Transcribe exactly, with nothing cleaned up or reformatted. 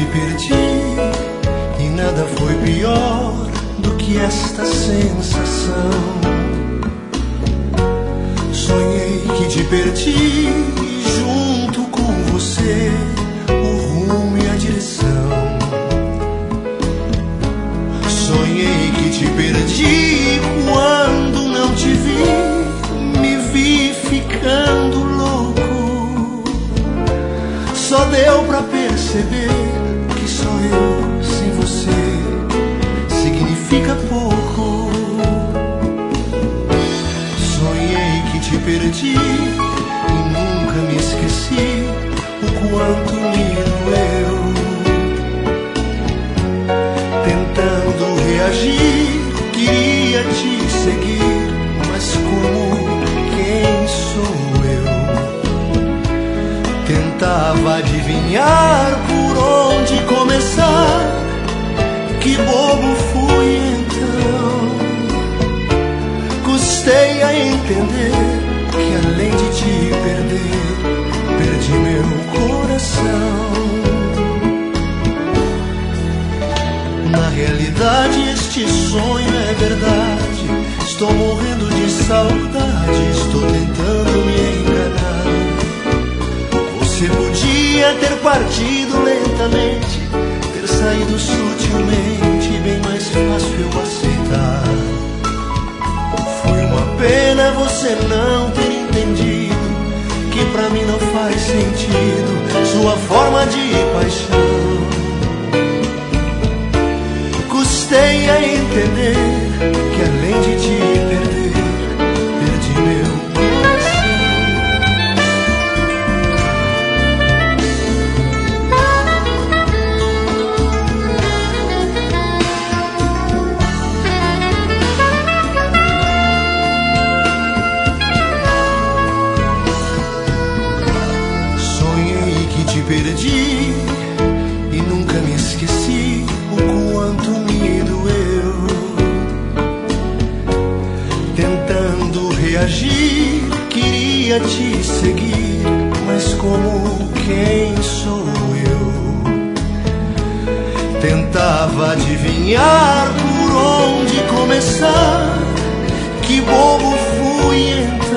perdi e nada foi pior do que esta sensação. Sonhei que te perdi e junto com você o rumo e a direção. Sonhei que te perdi quando não te vi, me vi ficando louco. Só deu pra perceber que só eu sem você significa pouco. Sonhei que te perdi e nunca me esqueci o quanto me doeu. Tentando reagir, queria te seguir, mas como quem sou eu? Tentava adivinhar por onde começar. Que bobo fui então. Custei a entender que além de te perder, perdi meu coração. Na realidade este sonho é verdade. Estou morrendo de saudade, estou tentando me enganar. Você podia ter partido lentamente, ter saído sutilmente, bem mais fácil eu aceitar. Foi uma pena você não ter entendido que pra mim não faz sentido sua forma de paixão. Custei a entender que além de te perder, perdi meu perdi e nunca me esqueci o quanto me doeu. Tentando reagir, queria te seguir, mas como quem sou eu? Tentava adivinhar por onde começar. Que bobo fui então.